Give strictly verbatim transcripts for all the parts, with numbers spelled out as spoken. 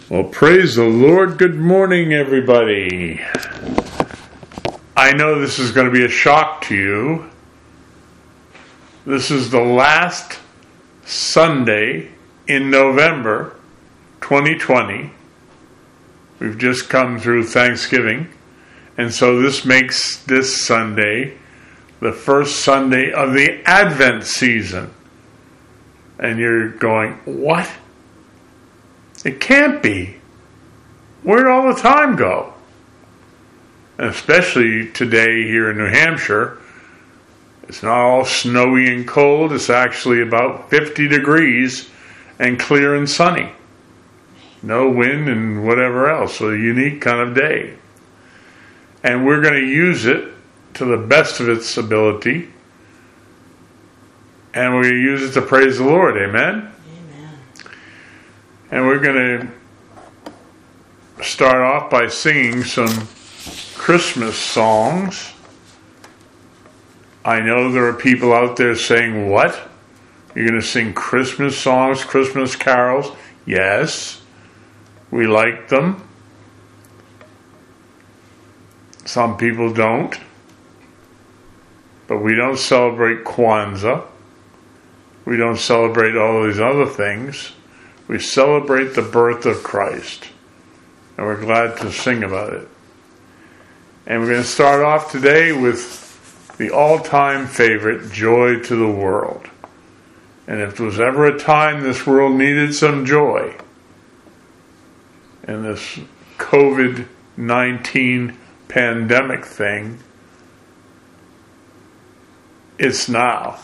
Well, praise the Lord. Good morning, everybody. I know this is going to be a shock to you. This is the last Sunday in November twenty twenty. We've just come through Thanksgiving, and so this makes this Sunday the first Sunday of the Advent season. And you're going, what? It can't be. Where'd all the time go? And especially today here in New Hampshire, it's not all snowy and cold. It's actually about fifty degrees and clear and sunny. No wind and whatever else. So a unique kind of day. And we're going to use it to the best of its ability. And we're going to use it to praise the Lord. Amen? And we're going to start off by singing some Christmas songs. I know there are people out there saying, what? You're going to sing Christmas songs, Christmas carols? Yes, we like them. Some people don't. But we don't celebrate Kwanzaa. We don't celebrate all these other things. We celebrate the birth of Christ, and we're glad to sing about it. And we're going to start off today with the all-time favorite, Joy to the World. And if there was ever a time this world needed some joy, in this covid nineteen pandemic thing, it's now.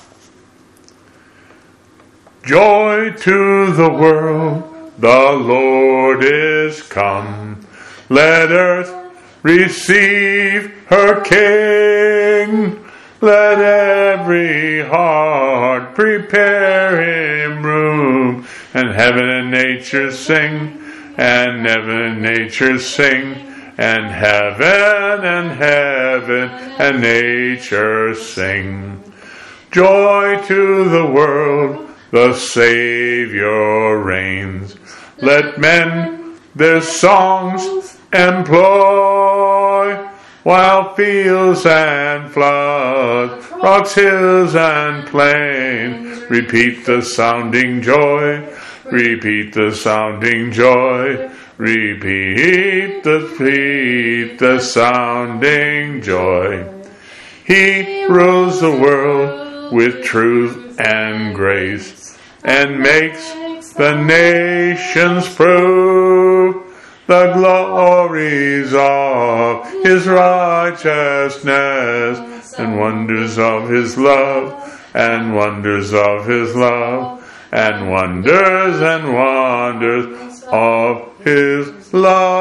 Joy to the world, the Lord is come. Let earth receive her King. Let every heart prepare him room. And heaven and nature sing, and heaven and nature sing, and heaven and heaven and nature sing. Joy to the world, the Savior reigns. Let men their songs employ, while fields and floods, rocks, hills, and plain repeat the sounding joy, repeat the sounding joy, repeat the, repeat the sounding joy. He rules the world with truth and grace, and makes the nations prove the glories of his righteousness, and wonders of his love, and wonders of his love, and wonders and wonders of his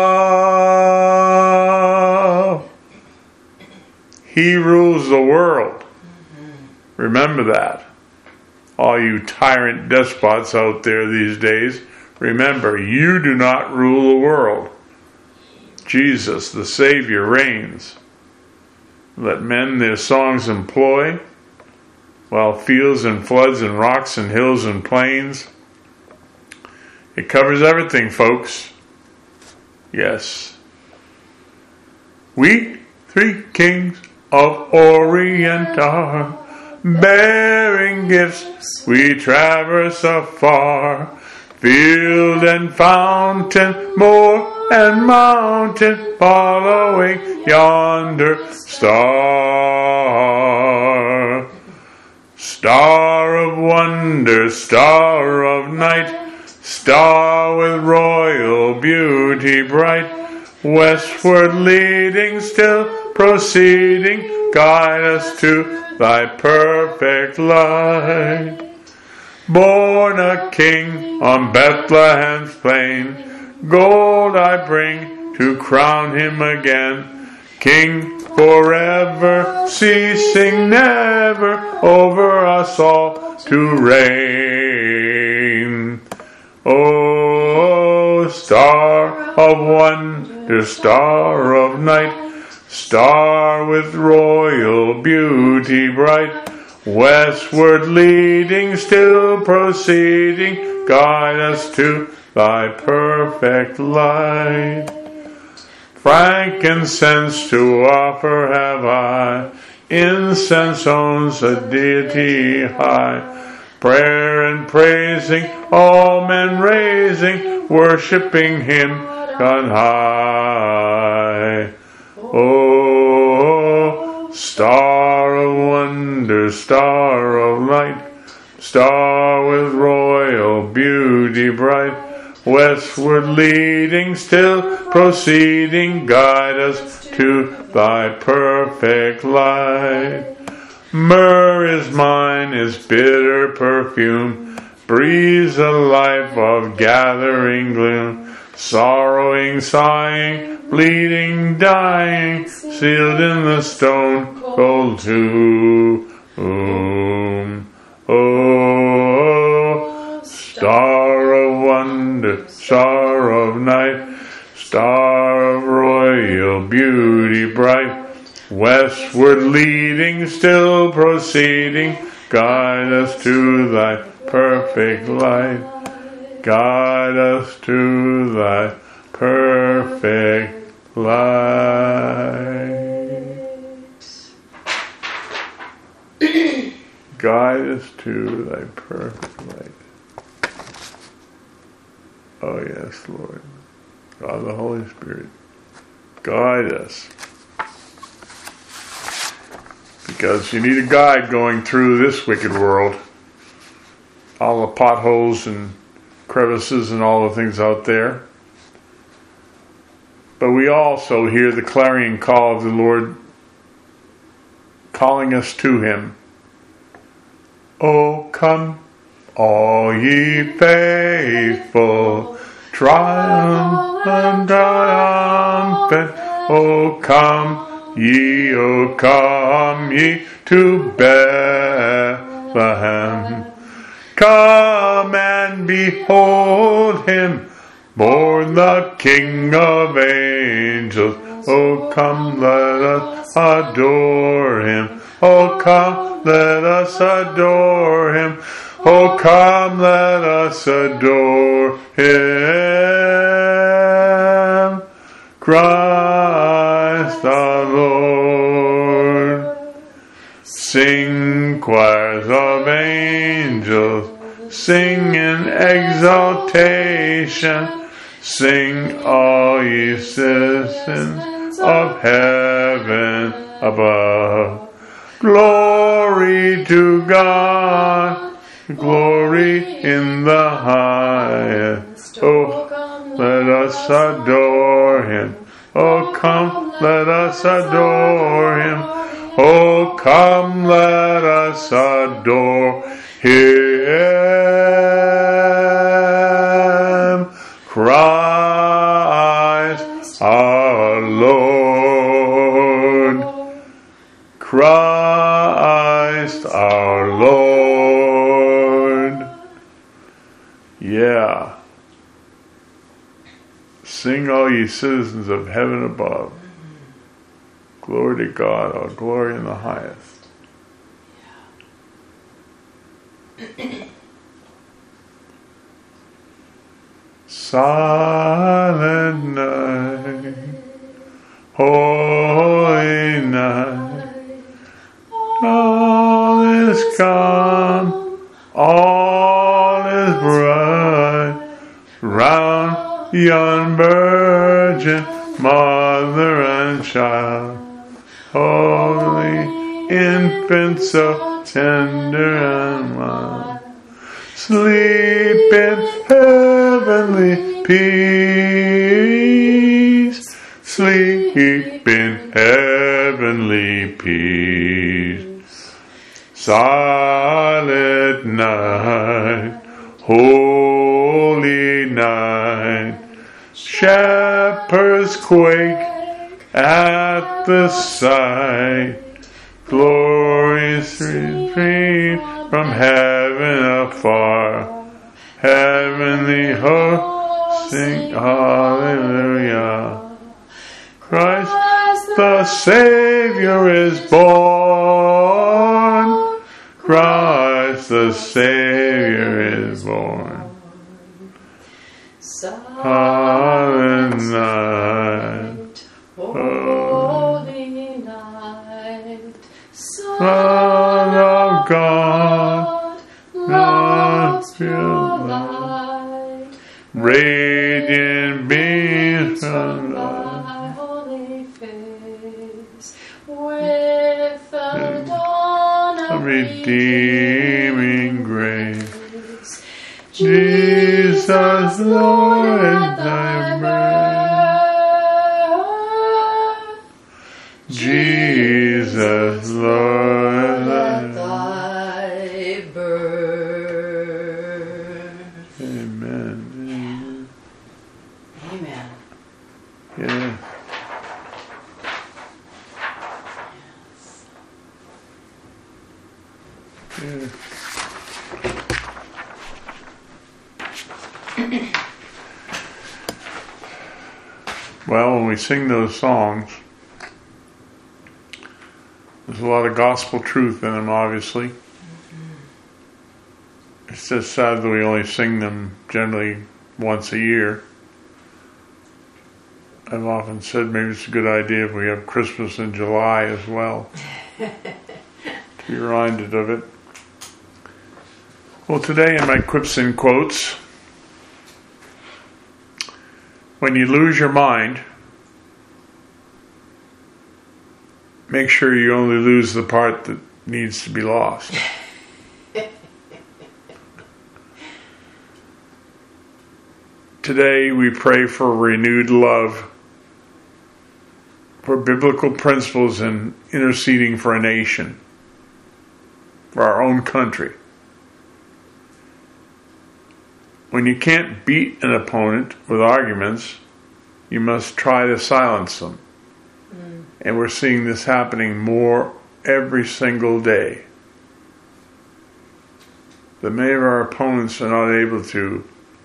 love. He rules the world. Remember that. All you tyrant despots out there these days, remember, you do not rule the world. Jesus, the Savior, reigns. Let men their songs employ, while fields and floods and rocks and hills and plains. It covers everything, folks. Yes. We, three kings of Orient, are bearing gifts, we traverse afar, field and fountain, moor and mountain, following yonder star. Star of wonder, star of night, star with royal beauty bright, westward leading, still proceeding, guide us to thy perfect light. Born a king on Bethlehem's plain, gold I bring to crown him again. King forever, ceasing never, over us all to reign. O star of wonder, star of night, star with royal beauty bright, westward leading, still proceeding, guide us to thy perfect light. Frankincense to offer have I, incense owns a deity high. Prayer and praising, all men raising, worshipping him on high. Oh, star of wonder, star of light, star with royal beauty bright, westward leading, still proceeding, guide us to thy perfect light. Myrrh is mine, its bitter perfume breathes a life of gathering gloom. Sorrowing, sighing, bleeding, dying, sealed in the stone cold tomb. Oh, star of wonder, star of night, star of royal beauty bright, westward leading, still proceeding, guide us to thy perfect light. Guide us to thy perfect light. Guide us to thy perfect light. Oh yes, Lord. God the Holy Spirit, guide us. Because you need a guide going through this wicked world. All the potholes and crevices and all the things out there. But we also hear the clarion call of the Lord calling us to him. Oh, come, all ye faithful, triumphant, triumphant. Oh, come ye, oh, come ye to Bethlehem. Come and behold him, born the King of angels. Oh, come, let us adore him. Oh, come, let us adore him. Oh, come, let us adore him. Christ our Lord. Sing, choirs of angels, sing in exaltation, sing all ye citizens of heaven above. Glory to God, glory in the highest. Oh, let us adore him. Oh, come, let us adore him. Oh, come, let us adore him. Christ our Lord. Christ our Lord. Yeah. Sing all ye citizens of heaven above. Glory to God, all glory in the highest. Silent night, holy night, all is calm, all is bright, round yon virgin, mother and child, holy infant, so tender and mild, sleep in heavenly peace, sleep in heavenly peace. Silent night, holy night, shepherds quake at the sight, glorious retreat from heaven afar, heavenly hosts sing hallelujah. Christ the Savior is born, Christ the Savior is born. silent night, holy night, Son of God, love's pure light, radiant beams from from thy holy face, with the dawn of redeeming grace. Jesus, Lord, at thy birth, Jesus, Lord, at thy birth. Amen. Amen. Yeah. Yeah. Well, when we sing those songs, there's a lot of gospel truth in them, obviously. Mm-hmm. It's just sad that we only sing them generally once a year. I've often said maybe it's a good idea if we have Christmas in July as well, to be reminded of it. Well, today in my quips and quotes, when you lose your mind, make sure you only lose the part that needs to be lost. Today we pray for renewed love, for biblical principles and interceding for a nation, for our own country. When you can't beat an opponent with arguments, you must try to silence them. Mm. And we're seeing this happening more every single day. That many of our opponents are not able to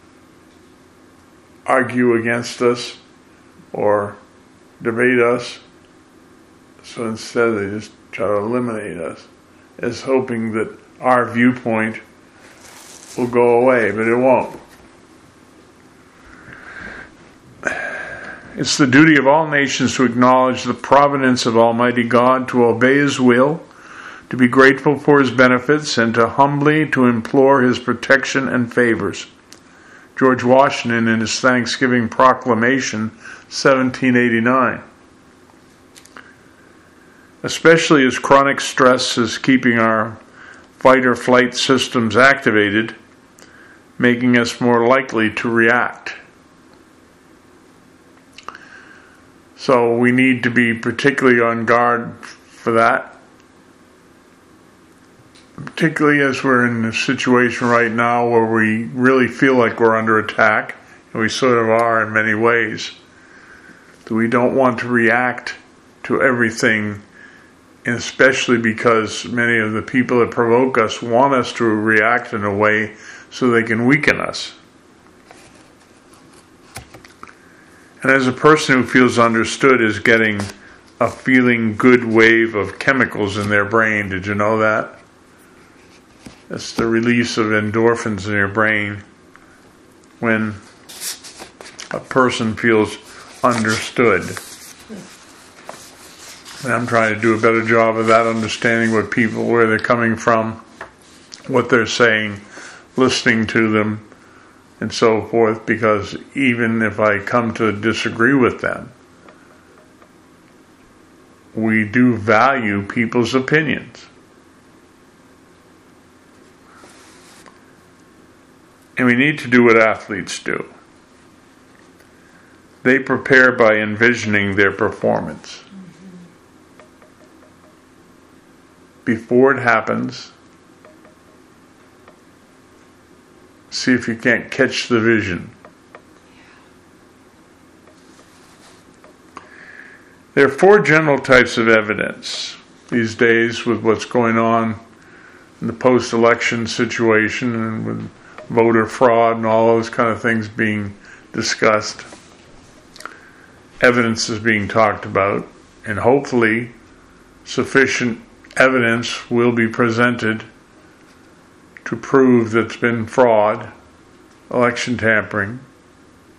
argue against us or debate us. So instead they just try to eliminate us, as hoping that our viewpoint will go away, but it won't. It's the duty of all nations to acknowledge the providence of Almighty God, to obey His will, to be grateful for His benefits, and to humbly to implore His protection and favors. George Washington in his Thanksgiving Proclamation, seventeen eighty-nine. Especially as chronic stress is keeping our fight or flight systems activated, making us more likely to react. So we need to be particularly on guard for that, particularly as we're in a situation right now where we really feel like we're under attack, and we sort of are in many ways. That we don't want to react to everything, and especially because many of the people that provoke us want us to react in a way so they can weaken us. And as a person who feels understood is getting a feeling good wave of chemicals in their brain, did you know that? That's the release of endorphins in your brain when a person feels understood. And I'm trying to do a better job of that, understanding what people, where they're coming from, what they're saying, listening to them, and so forth, because even if I come to disagree with them, we do value people's opinions. And we need to do what athletes do. They prepare by envisioning their performance. Mm-hmm. Before it happens, see if you can't catch the vision. There are four general types of evidence these days with what's going on in the post-election situation and with voter fraud and all those kind of things being discussed. Evidence is being talked about, and hopefully sufficient evidence will be presented to prove that it's been fraud, election tampering,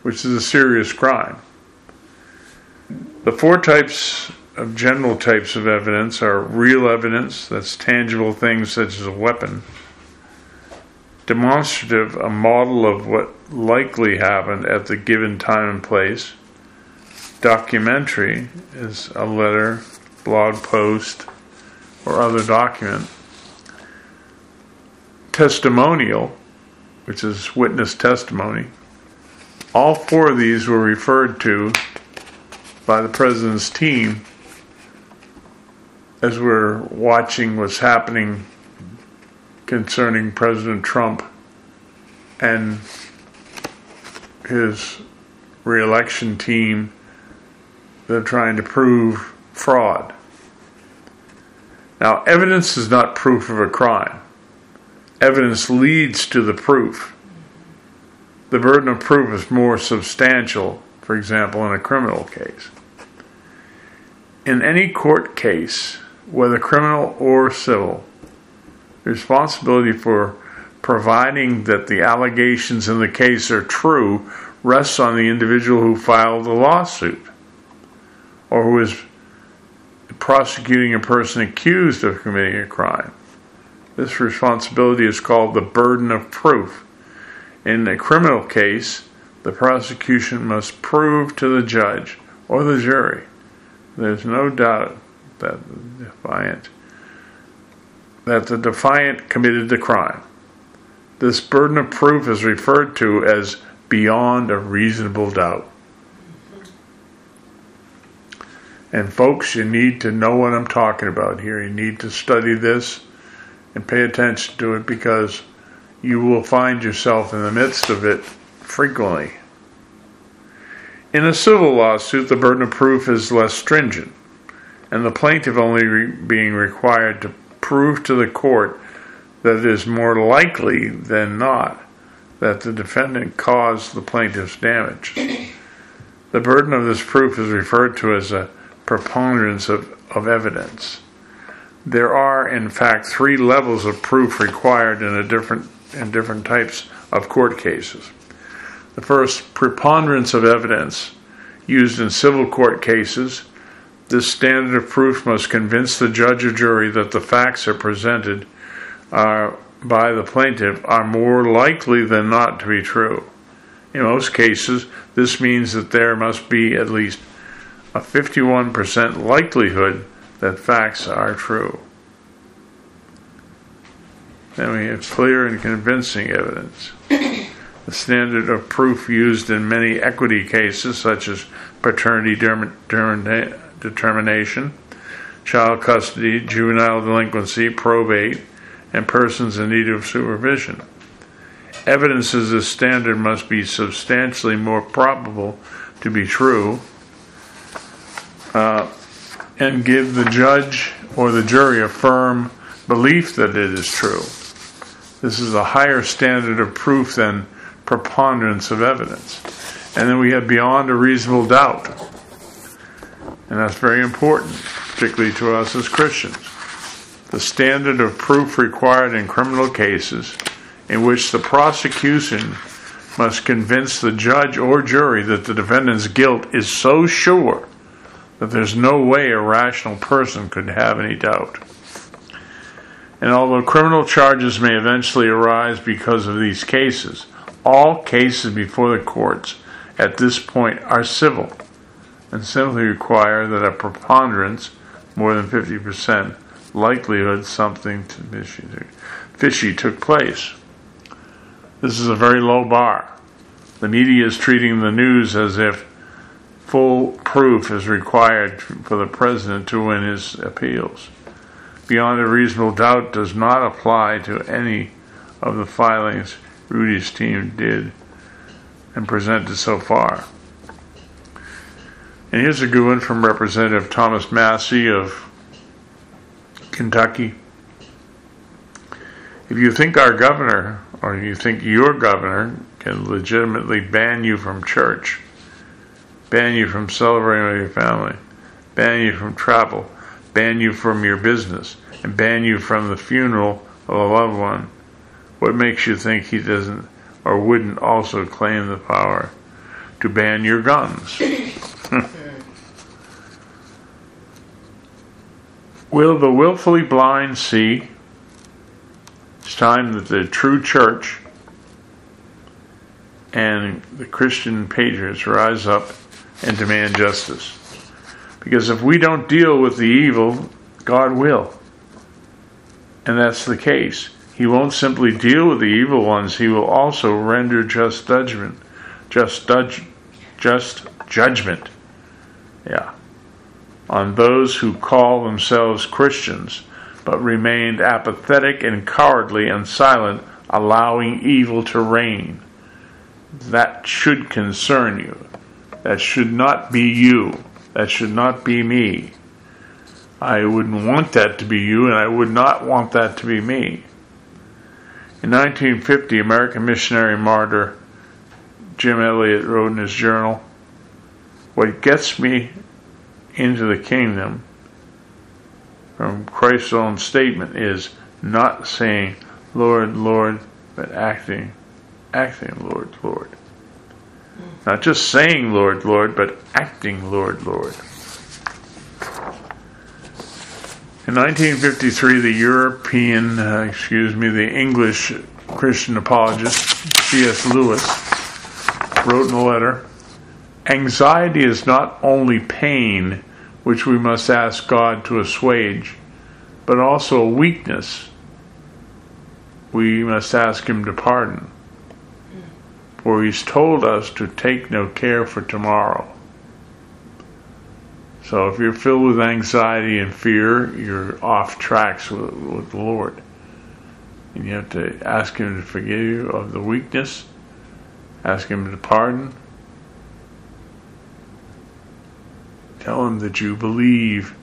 which is a serious crime. The four types of general types of evidence are real evidence, that's tangible things such as a weapon. Demonstrative, a model of what likely happened at the given time and place. Documentary is a letter, blog post, or other document. Testimonial, which is witness testimony. All four of these were referred to by the president's team as we're watching what's happening concerning President Trump and his re-election team. They're trying to prove fraud. Now, evidence is not proof of a crime. Evidence leads to the proof. The burden of proof is more substantial, for example, in a criminal case. In any court case, whether criminal or civil, the responsibility for providing that the allegations in the case are true rests on the individual who filed the lawsuit or who is prosecuting a person accused of committing a crime. This responsibility is called the burden of proof. In a criminal case, the prosecution must prove to the judge or the jury, there's no doubt that the defiant that the defiant committed the crime. This burden of proof is referred to as beyond a reasonable doubt. And folks, you need to know what I'm talking about here. You need to study this and pay attention to it, because you will find yourself in the midst of it frequently. In a civil lawsuit, the burden of proof is less stringent, and the plaintiff only re- being required to prove to the court that it is more likely than not that the defendant caused the plaintiff's damage. The burden of this proof is referred to as a preponderance of, of evidence. There are, in fact, three levels of proof required in a different in different types of court cases. The first, preponderance of evidence, used in civil court cases. This standard of proof must convince the judge or jury that the facts are presented uh, by the plaintiff are more likely than not to be true. In most cases, this means that there must be at least a fifty-one percent likelihood that facts are true. Then we have clear and convincing evidence. The standard of proof used in many equity cases, such as paternity determination, child custody, juvenile delinquency, probate, and persons in need of supervision. Evidence as this standard must be substantially more probable to be true uh, and give the judge or the jury a firm belief that it is true. This is a higher standard of proof than preponderance of evidence. And then we have beyond a reasonable doubt. And that's very important, particularly to us as Christians. The standard of proof required in criminal cases in which the prosecution must convince the judge or jury that the defendant's guilt is so sure that there's no way a rational person could have any doubt. And although criminal charges may eventually arise because of these cases, all cases before the courts at this point are civil and simply require that a preponderance, more than fifty percent likelihood something fishy, fishy took place. This is a very low bar. The media is treating the news as if full proof is required for the president to win his appeals. Beyond a reasonable doubt does not apply to any of the filings Rudy's team did and presented so far. And here's a good one from Representative Thomas Massie of Kentucky. If you think our governor, or you think your governor, can legitimately ban you from church, ban you from celebrating with your family, ban you from travel, ban you from your business, and ban you from the funeral of a loved one, what makes you think he doesn't or wouldn't also claim the power to ban your guns. Will the willfully blind see? It's time that the true church and the Christian patriots rise up and demand justice. Because if we don't deal with the evil, God will. And that's the case. He won't simply deal with the evil ones, he will also render just judgment. Just judge, just judgment. Yeah. On those who call themselves Christians, but remained apathetic and cowardly and silent, allowing evil to reign. That should concern you. That should not be you. That should not be me. I wouldn't want that to be you, and I would not want that to be me. In nineteen fifty, American missionary martyr Jim Elliot wrote in his journal, "What gets me into the kingdom," from Christ's own statement, is not saying, Lord, Lord, but acting, acting, Lord, Lord. Not just saying, Lord, Lord, but acting, Lord, Lord. In nineteen fifty-three, the European, uh, excuse me, the English Christian apologist, C S Lewis, wrote in a letter, "Anxiety is not only pain, which we must ask God to assuage, but also a weakness we must ask Him to pardon. For He's told us to take no care for tomorrow." So if you're filled with anxiety and fear, you're off tracks with, with the Lord. And you have to ask Him to forgive you of the weakness, ask Him to pardon, tell Him that you believe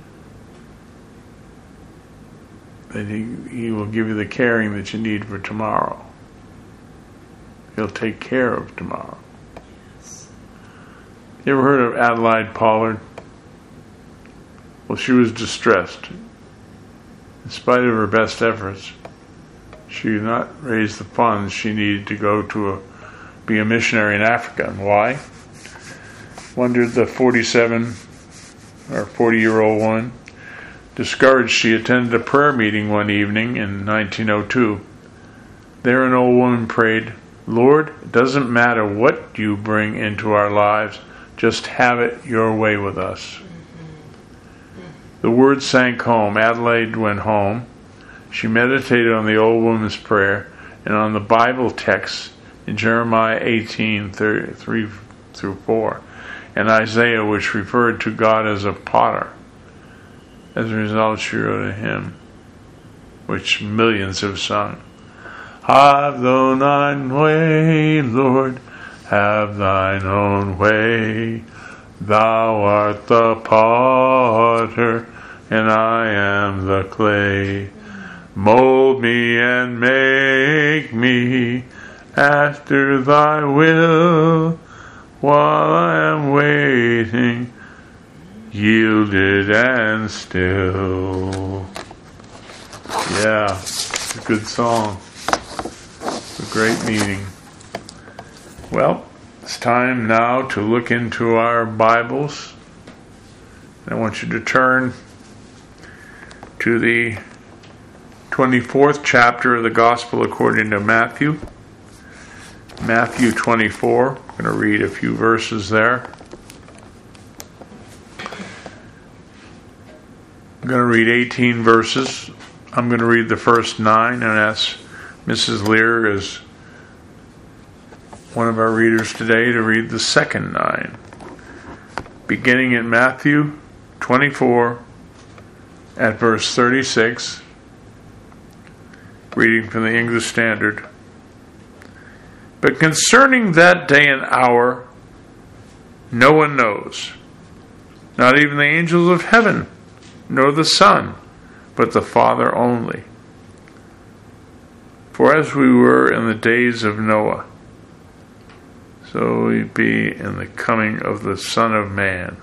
that he, he will give you the caring that you need for tomorrow. He'll take care of tomorrow. Yes. You ever heard of Adelaide Pollard? Well, she was distressed. In spite of her best efforts, she did not raise the funds she needed to go to a, be a missionary in Africa. And why? Wondered the forty-seven or forty-year-old woman. Discouraged, she attended a prayer meeting one evening in nineteen oh two. There an old woman prayed, "Lord, it doesn't matter what you bring into our lives, just have it your way with us." The words sank home. Adelaide went home. She meditated on the old woman's prayer and on the Bible text in Jeremiah eighteen, three through four, and Isaiah, which referred to God as a potter. As a result, she wrote a hymn, which millions have sung. Have thine way, Lord, have thine own way. Thou art the potter, and I am the clay. Mold me and make me after thy will, while I am waiting, yielded and still. Yeah, it's a good song. It's a great meaning. Well, it's time now to look into our Bibles. I want you to turn to the twenty-fourth chapter of the Gospel according to Matthew. Matthew twenty-four. I'm going to read a few verses there. I'm going to read eighteen verses. I'm going to read the first nine and ask Missus Lear, as one of our readers today, to read the second nine. Beginning at Matthew twenty-four at verse thirty-six, reading from the English Standard. But concerning that day and hour, no one knows, not even the angels of heaven, nor the Son, but the Father only. For as we were in the days of Noah, so we be in the coming of the Son of Man.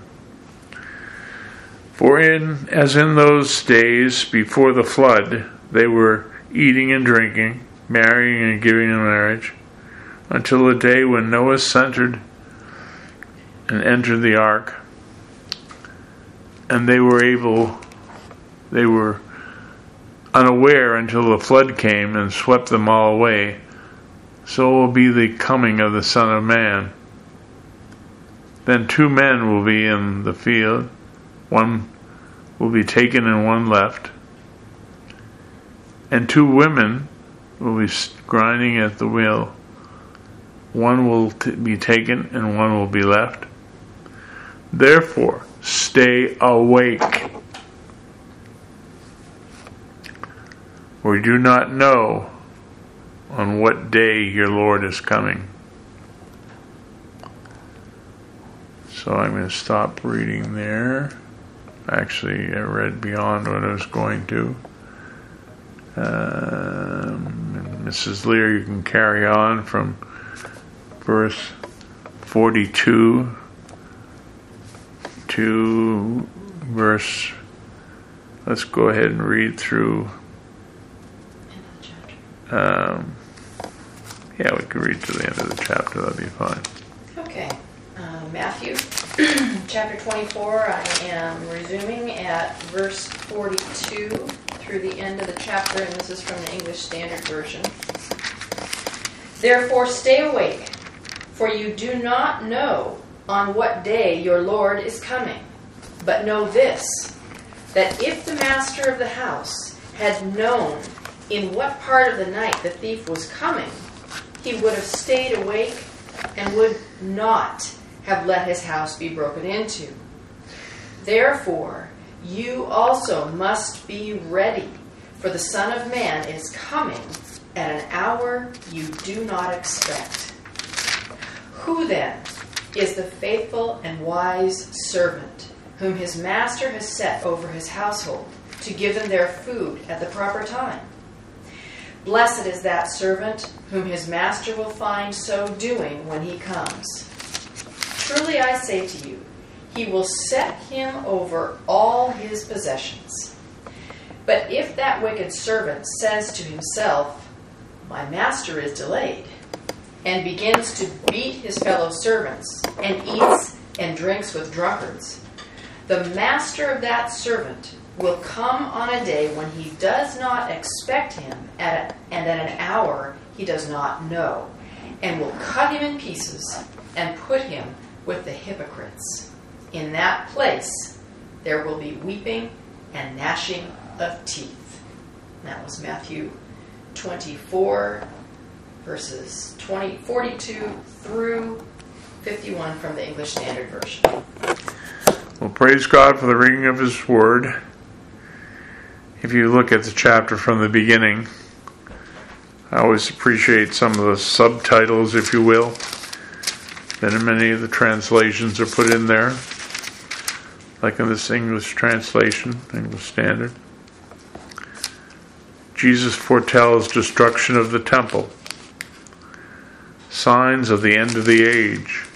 For in as in those days before the flood, they were eating and drinking, marrying and giving in marriage, until the day when Noah entered and entered the ark, and they were able, they were unaware until the flood came and swept them all away. So will be the coming of the Son of Man. Then two men will be in the field, one will be taken and one left, and two women will be grinding at the wheel, one will t- be taken and one will be left. Therefore, stay awake. For you do not know on what day your Lord is coming. So I'm going to stop reading there. Actually, I read beyond what I was going to. Um, Missus Lear, you can carry on from verse forty-two to verse, let's go ahead and read through. Um, yeah, we can read to the end of the chapter, that'd be fine. Okay. Uh, Matthew, chapter twenty-four, I am resuming at verse forty-two through the end of the chapter, and this is from the English Standard Version. Therefore stay awake, for you do not know on what day your Lord is coming. But know this, that if the master of the house had known in what part of the night the thief was coming, he would have stayed awake and would not have let his house be broken into. Therefore, you also must be ready, for the Son of Man is coming at an hour you do not expect. Who then is the faithful and wise servant whom his master has set over his household to give them their food at the proper time? Blessed is that servant whom his master will find so doing when he comes. Truly I say to you, he will set him over all his possessions. But if that wicked servant says to himself, my master is delayed, and begins to beat his fellow servants, and eats and drinks with drunkards, the master of that servant will come on a day when he does not expect him, at a, and at an hour he does not know, and will cut him in pieces and put him with the hypocrites. In that place there will be weeping and gnashing of teeth. That was Matthew twenty-four, verses twenty, forty-two through fifty-one from the English Standard Version. Well, praise God for the reading of His Word. If you look at the chapter from the beginning, I always appreciate some of the subtitles, if you will, that in many of the translations are put in there, like in this English translation, English Standard. Jesus foretells destruction of the temple, signs of the end of the age,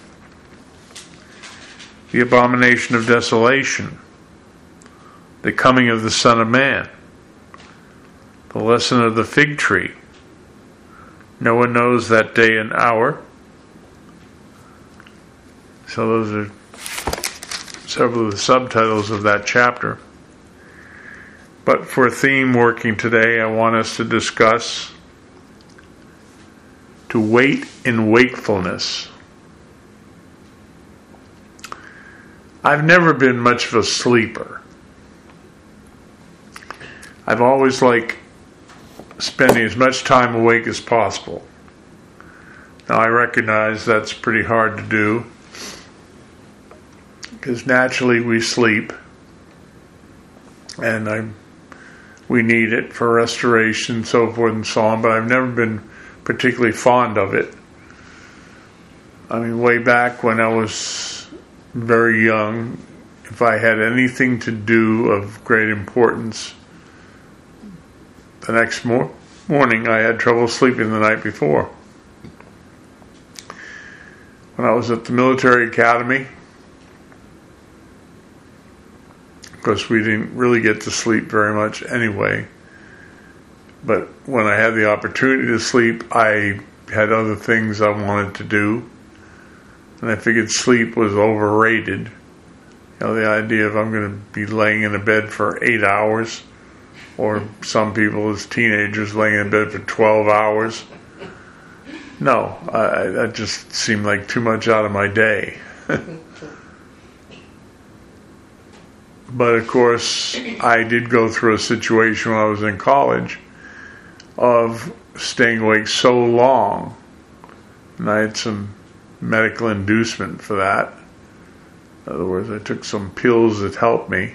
the abomination of desolation, the coming of the Son of Man, the lesson of the fig tree. No one knows that day and hour. So those are several of the subtitles of that chapter. But for a theme working today, I want us to discuss to wait in wakefulness. I've never been much of a sleeper. I've always liked spending as much time awake as possible. Now I recognize that's pretty hard to do, because naturally we sleep, and I, we need it for restoration, so forth and so on, but I've never been particularly fond of it. I mean, way back when I was very young, if I had anything to do of great importance, the next mor- morning I had trouble sleeping the night before. When I was at the military academy, of course we didn't really get to sleep very much anyway, but when I had the opportunity to sleep, I had other things I wanted to do. And I figured sleep was overrated. You know, the idea of I'm going to be laying in a bed for eight hours, or some people as teenagers laying in bed for twelve hours. No, I, that just seemed like too much out of my day. But of course, I did go through a situation when I was in college of staying awake so long, and I had some medical inducement for that. In other words, I took some pills that helped me,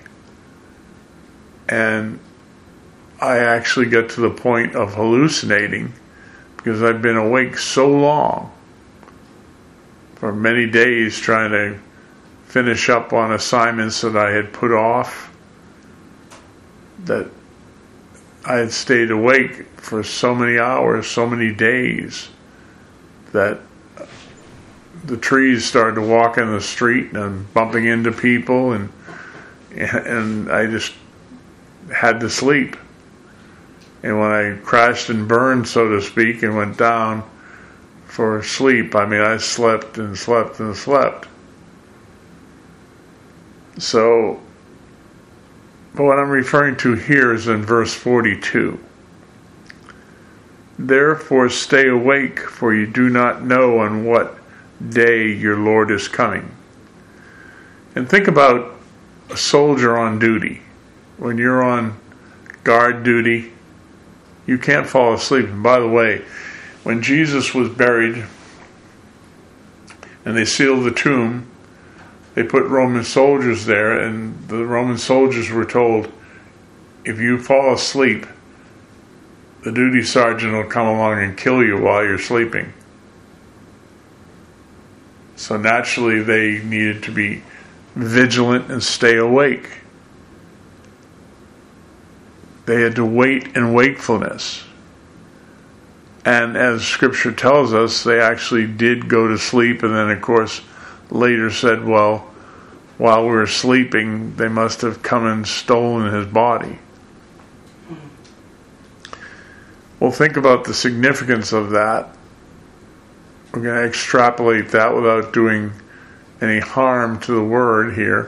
and I actually got to the point of hallucinating because I've been awake so long for many days trying to finish up on assignments that I had put off, that I had stayed awake for so many hours, so many days, that the trees started to walk in the street and I'm bumping into people, and and I just had to sleep. And when I crashed and burned, so to speak, and went down for sleep, I mean, I slept and slept and slept. So, but what I'm referring to here is in verse forty-two. Therefore stay awake, for you do not know on what day your Lord is coming. And think about a soldier on duty. When you're on guard duty, you can't fall asleep. And by the way, when Jesus was buried and they sealed the tomb, they put Roman soldiers there, and the Roman soldiers were told, if you fall asleep, the duty sergeant will come along and kill you while you're sleeping. So naturally they needed to be vigilant and stay awake. They had to wait in wakefulness. And as Scripture tells us, they actually did go to sleep, and then of course later said, well, while we were sleeping, they must have come and stolen his body. Well, think about the significance of that. We're going to extrapolate that without doing any harm to the word here.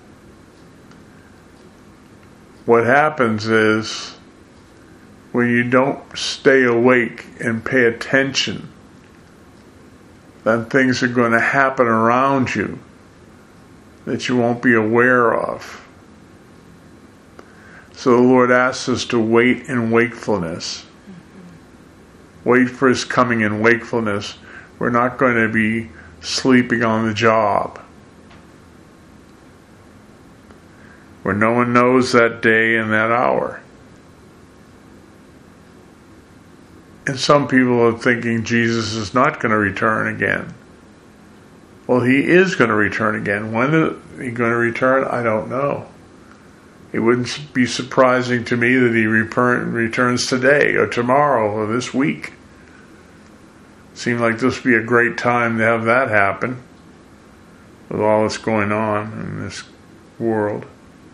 What happens is, when you don't stay awake and pay attention, then things are going to happen around you that you won't be aware of. So the Lord asks us to wait in wakefulness. Mm-hmm. Wait for His coming in wakefulness. We're not going to be sleeping on the job, where no one knows that day and that hour. And some people are thinking Jesus is not going to return again. Well, He is going to return again. When is He going to return? I don't know. It wouldn't be surprising to me that He return, returns today or tomorrow or this week. Seemed like this would be a great time to have that happen with all that's going on in this world.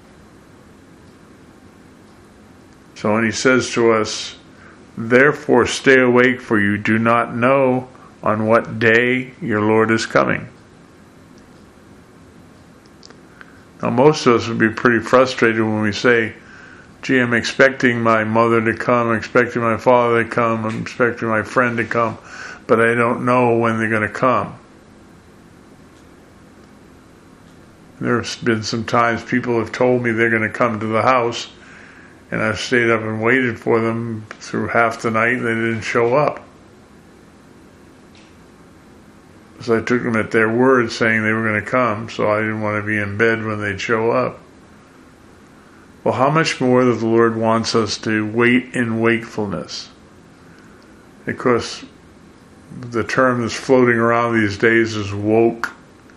So when He says to us, therefore stay awake, for you do not know on what day your Lord is coming. Now, most of us would be pretty frustrated when we say, gee, I'm expecting my mother to come, I'm expecting my father to come, I'm expecting my friend to come, but I don't know when they're going to come. There's been some times people have told me they're going to come to the house, and I've stayed up and waited for them through half the night, and they didn't show up. So I took them at their word saying they were going to come, so I didn't want to be in bed when they'd show up. Well, how much more that the Lord wants us to wait in wakefulness. Of course, the term that's floating around these days is woke.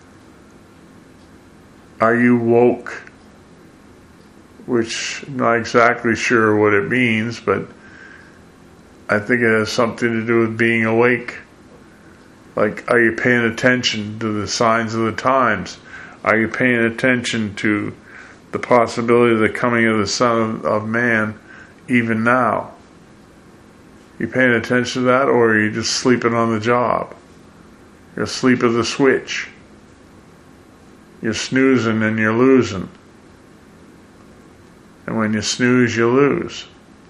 Are you woke? Which I'm not exactly sure what it means, but I think it has something to do with being awake. Like, are you paying attention to the signs of the times? Are you paying attention to the possibility of the coming of the Son of, of Man even now? You paying attention to that, or are you just sleeping on the job? You're asleep at the switch. You're snoozing and you're losing. And when you snooze, you lose.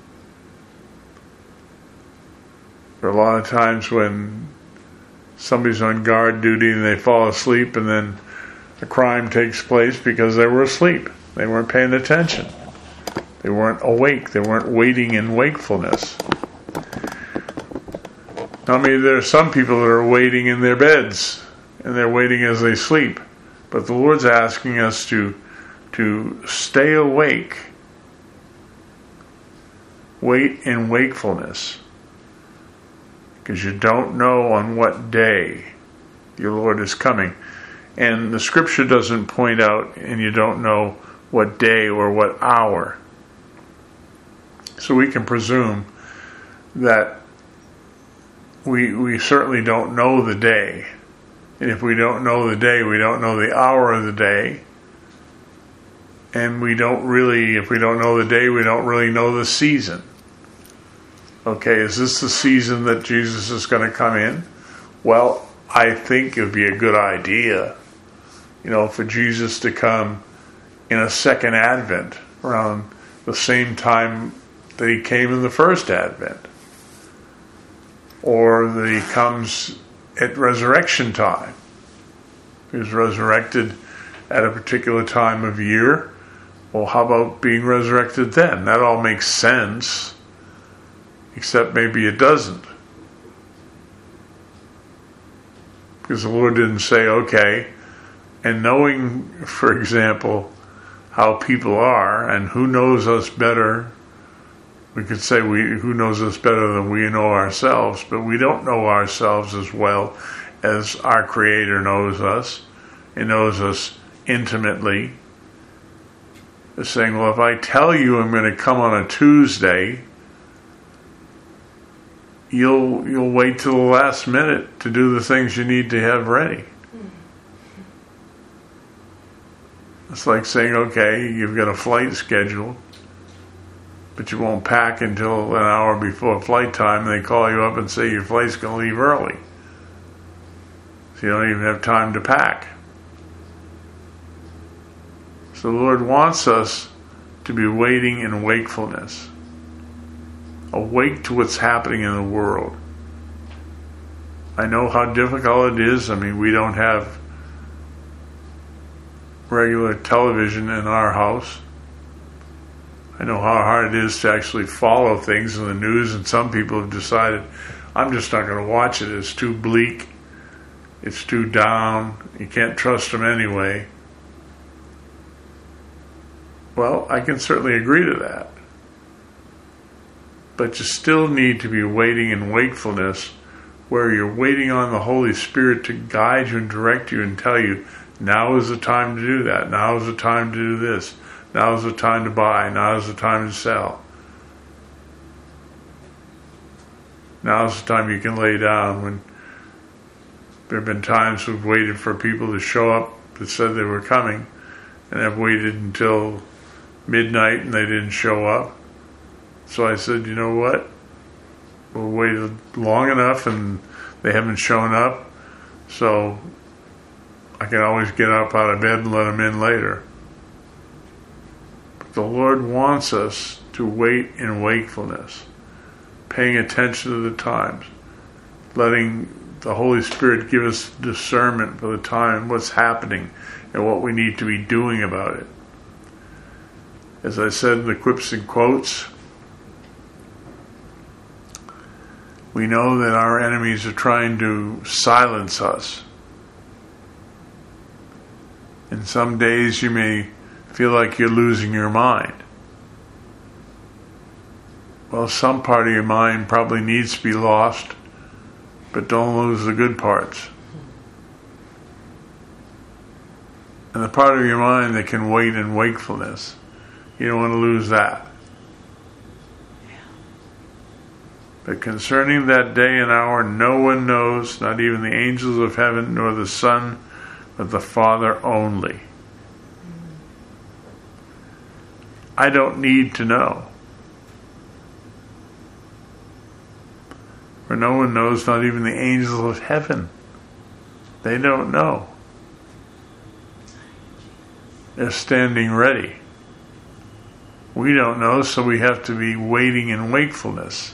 There are a lot of times when somebody's on guard duty and they fall asleep, and then a crime takes place because they were asleep. They weren't paying attention. They weren't awake. They weren't waiting in wakefulness. Now, maybe there are some people that are waiting in their beds, and they're waiting as they sleep. But the Lord's asking us to, to stay awake. Wait in wakefulness. Because you don't know on what day your Lord is coming. And the Scripture doesn't point out, and you don't know what day or what hour. So we can presume that we we certainly don't know the day. And if we don't know the day, we don't know the hour of the day. And we don't really, if we don't know the day, we don't really know the season. Okay, is this the season that Jesus is going to come in? Well, I think it would be a good idea, you know, for Jesus to come in a second advent, around the same time that he came in the first advent. Or that he comes at resurrection time. He was resurrected at a particular time of year. Well, how about being resurrected then? That all makes sense. Except maybe it doesn't. Because the Lord didn't say, okay. And knowing, for example, how people are, and who knows us better, we could say we who knows us better than we know ourselves, but we don't know ourselves as well as our Creator knows us. He knows us intimately. They're saying, well, if I tell you I'm going to come on a Tuesday, You'll you'll wait till the last minute to do the things you need to have ready. It's like saying, okay, you've got a flight scheduled, but you won't pack until an hour before flight time, and they call you up and say your flight's going to leave early. So you don't even have time to pack. So the Lord wants us to be waiting in wakefulness. Awake to what's happening in the world. I know how difficult it is. I mean, we don't have regular television in our house. I know how hard it is to actually follow things in the news, and some people have decided, I'm just not going to watch it. It's too bleak. It's too down. You can't trust them anyway. Well, I can certainly agree to that. But you still need to be waiting in wakefulness, where you're waiting on the Holy Spirit to guide you and direct you and tell you, now is the time to do that. Now is the time to do this. Now is the time to buy. Now is the time to sell. Now is the time you can lay down. When there have been times we've waited for people to show up that said they were coming, and have waited until midnight and they didn't show up. So I said, you know what? We'll wait long enough and they haven't shown up, so I can always get up out of bed and let them in later. But the Lord wants us to wait in wakefulness, paying attention to the times, letting the Holy Spirit give us discernment for the time, what's happening, and what we need to be doing about it. As I said in the quips and quotes, we know that our enemies are trying to silence us. And some days you may feel like you're losing your mind. Well, some part of your mind probably needs to be lost, but don't lose the good parts. And the part of your mind that can wait in wakefulness, you don't want to lose that. But concerning that day and hour, no one knows, not even the angels of heaven, nor the Son, but the Father only. I don't need to know. For no one knows, not even the angels of heaven. They don't know. They're standing ready. We don't know, so we have to be waiting in wakefulness.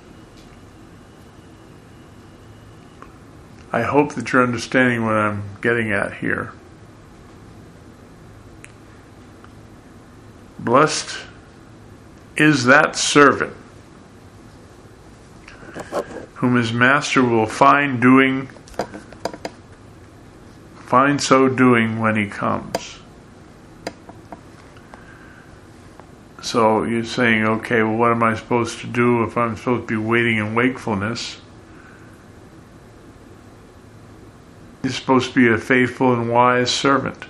I hope that you're understanding what I'm getting at here. Blessed is that servant whom his master will find doing, find so doing when he comes. So you're saying, okay, well, what am I supposed to do if I'm supposed to be waiting in wakefulness? You're supposed to be a faithful and wise servant.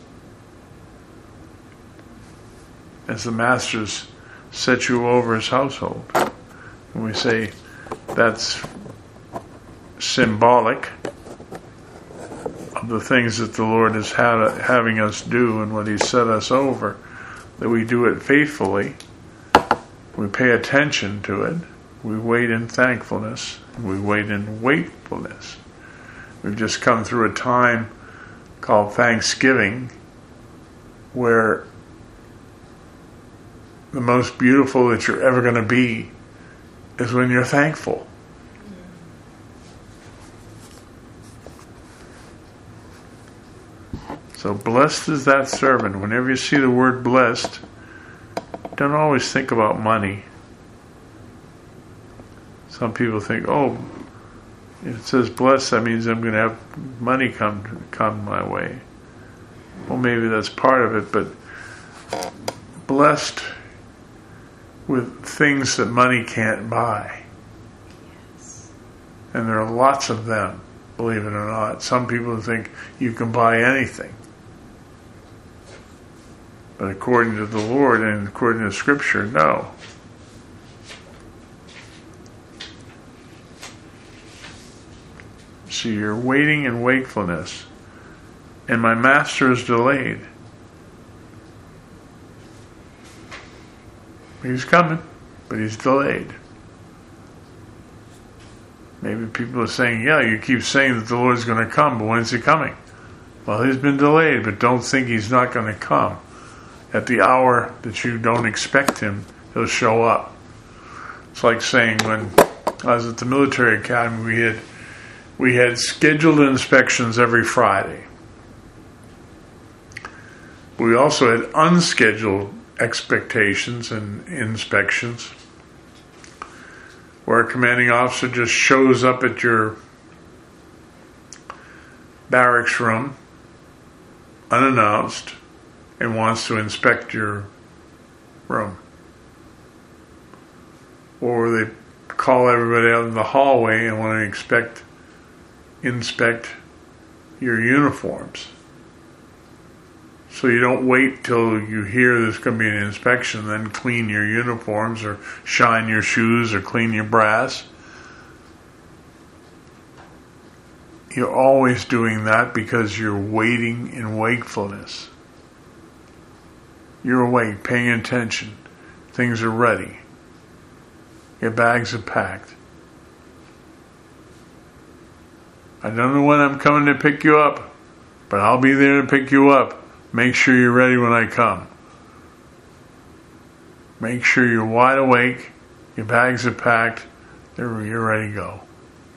As the master's set you over his household. And we say that's symbolic of the things that the Lord is ha- having us do and what He's set us over, that we do it faithfully, we pay attention to it, we wait in thankfulness, we wait in wakefulness. We've just come through a time called Thanksgiving, where the most beautiful that you're ever going to be is when you're thankful. So blessed is that servant. Whenever you see the word blessed, don't always think about money. Some people think, oh, if it says blessed, that means I'm going to have money come come my way. Well, maybe that's part of it, but blessed with things that money can't buy. Yes. And there are lots of them, believe it or not. Some people think you can buy anything. But according to the Lord and according to Scripture, no. So you're waiting in wakefulness. And my master is delayed. He's coming, but he's delayed. Maybe people are saying, yeah, you keep saying that the Lord's going to come, but when's he coming? Well, he's been delayed, but don't think he's not going to come. At the hour that you don't expect him, he'll show up. It's like saying when I was at the military academy, we had we had scheduled inspections every Friday. We also had unscheduled expectations and inspections, where a commanding officer just shows up at your barracks room unannounced and wants to inspect your room. Or they call everybody out in the hallway and want to expect, inspect your uniforms. So you don't wait till you hear there's going to be an inspection, then clean your uniforms or shine your shoes or clean your brass. You're always doing that because you're waiting in wakefulness. You're awake, paying attention. Things are ready. Your bags are packed. I don't know when I'm coming to pick you up, but I'll be there to pick you up. Make sure you're ready when I come. Make sure you're wide awake, your bags are packed, you're ready to go.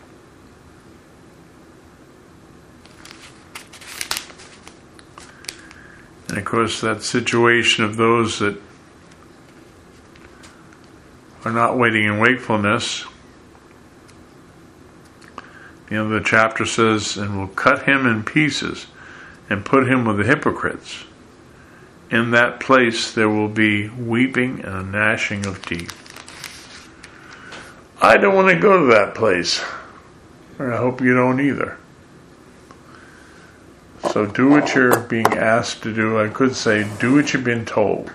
And of course, that situation of those that are not waiting in wakefulness, the end of the chapter says, and will cut him in pieces and put him with the hypocrites. In that place there will be weeping and a gnashing of teeth. I don't want to go to that place. And I hope you don't either. So do what you're being asked to do. I could say, do what you've been told.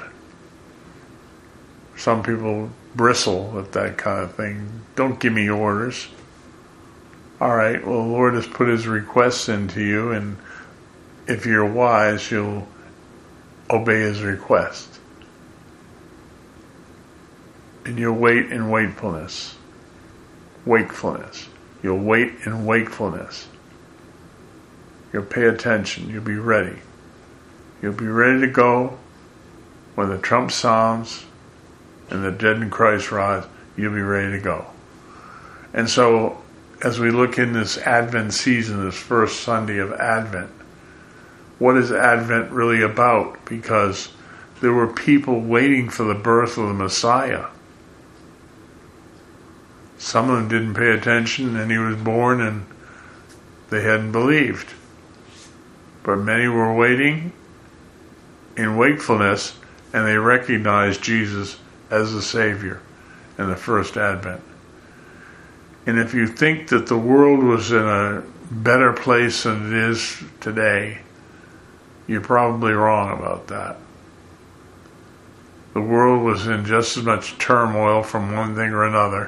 Some people bristle at that kind of thing. Don't give me orders. All right, well, the Lord has put his requests into you, and if you're wise, you'll obey his request. And you'll wait in wakefulness. Wakefulness. You'll wait in wakefulness. You'll pay attention. You'll be ready. You'll be ready to go when the trump sounds and the dead in Christ rise. You'll be ready to go. And so, as we look in this Advent season, this first Sunday of Advent, what is Advent really about? Because there were people waiting for the birth of the Messiah. Some of them didn't pay attention, and he was born and they hadn't believed. But many were waiting in wakefulness, and they recognized Jesus as the Savior in the first Advent. And if you think that the world was in a better place than it is today, you're probably wrong about that. The world was in just as much turmoil from one thing or another.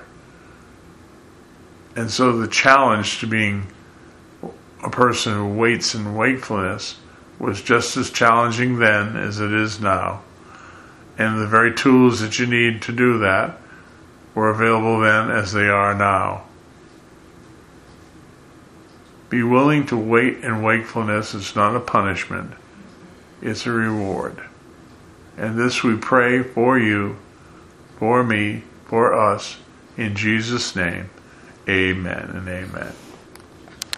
And so the challenge to being a person who waits in wakefulness was just as challenging then as it is now. And the very tools that you need to do that were available then as they are now. Be willing to wait in wakefulness. It's not a punishment. It's a reward. And this we pray for you, for me, for us, in Jesus' name. Amen and amen.